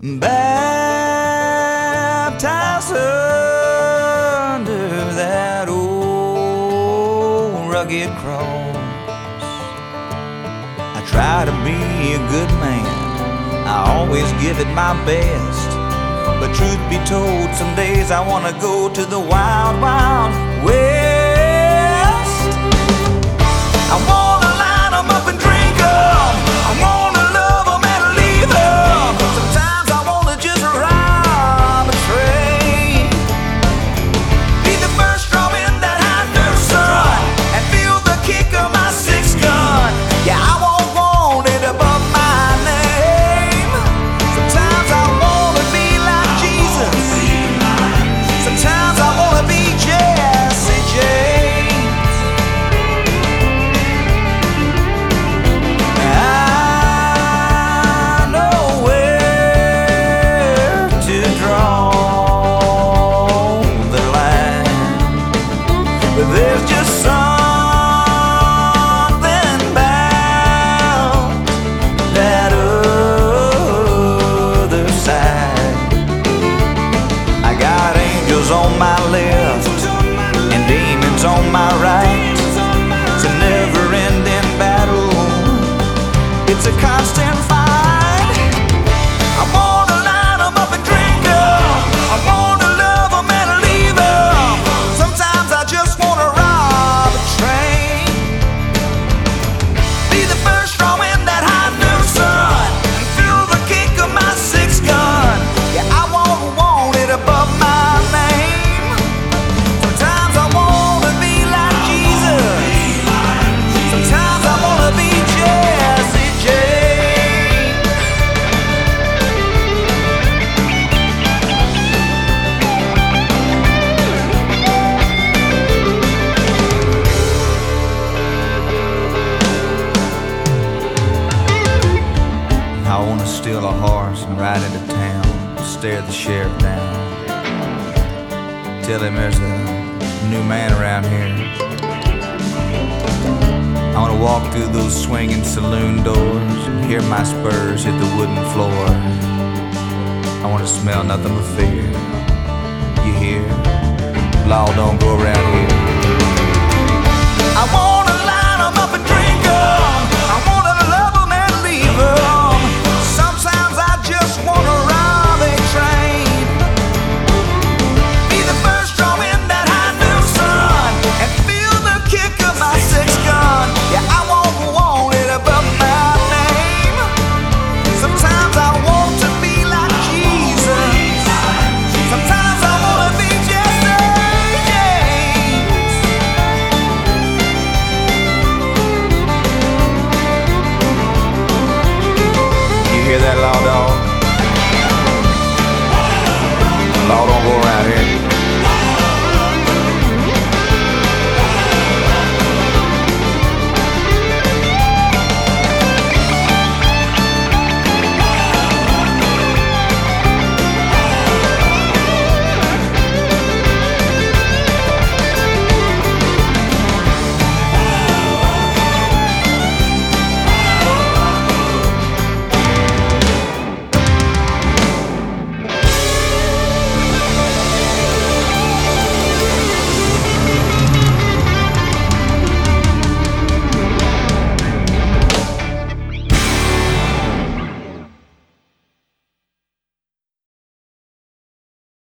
baptized under that old rugged cross. I try to be a good man, I always give it my best, but truth be told, some days I wanna go to the wild, wild west. I wanna line 'em up and drink 'em, I wanna love 'em and leave 'em. Sometimes I wanna just rob a train, be the first straw in that Henderson, and feel the kick of my six gun. Yeah, I won't want it above my name. Sometimes I wanna be like Jesus, sometimes I wanna be Jesse James. I know where to draw the line, but there's just something about that other side. I got angels on my left and demons on my right. It's a never-ending battle, it's a constant fight. I wanna line 'em up and drink 'em, I wanna love 'em and leave 'em. Sometimes I just wanna rob a train, be the first straw in that Henderson, and feel the kick of my six gun. Yeah, I won't want it above my name. Sometimes I wanna be like Jesus, sometimes I wanna be Jesse James. I wanna steal a horse and ride into town, stare the sheriff down, tell him there's a new man around here. I wanna walk through those swinging saloon doors and hear my spurs hit the wooden floor. I wanna smell nothing but fear. You hear? Law don't go around here. I want